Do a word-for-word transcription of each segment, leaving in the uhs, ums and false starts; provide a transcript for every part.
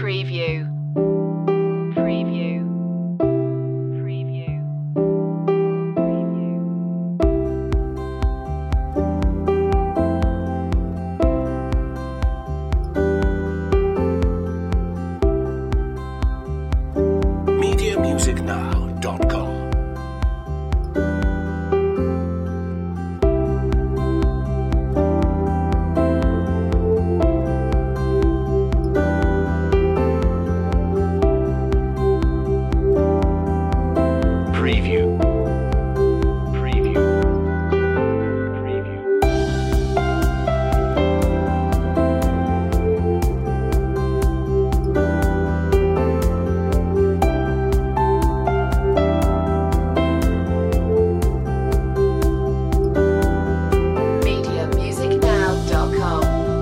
Preview. Preview. Preview. Preview. media music now dot com Preview. Preview. Preview. media music now dot com.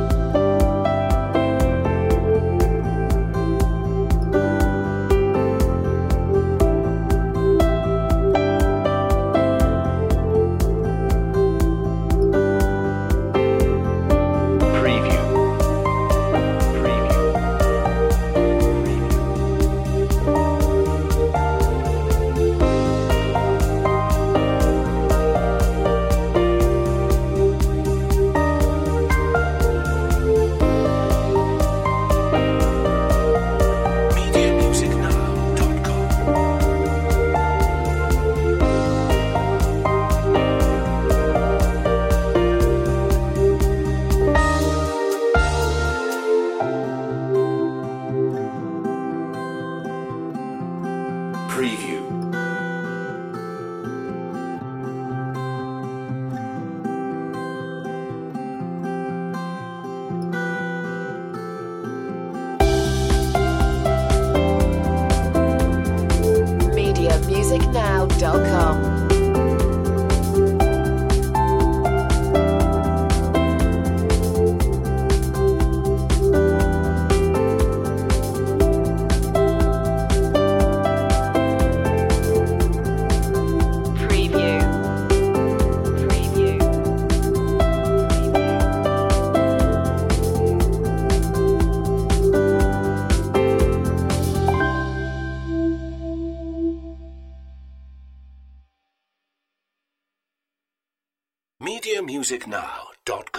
Preview. Preview. media music now dot com Preview. media music now dot com. Preview. Preview. media music now dot com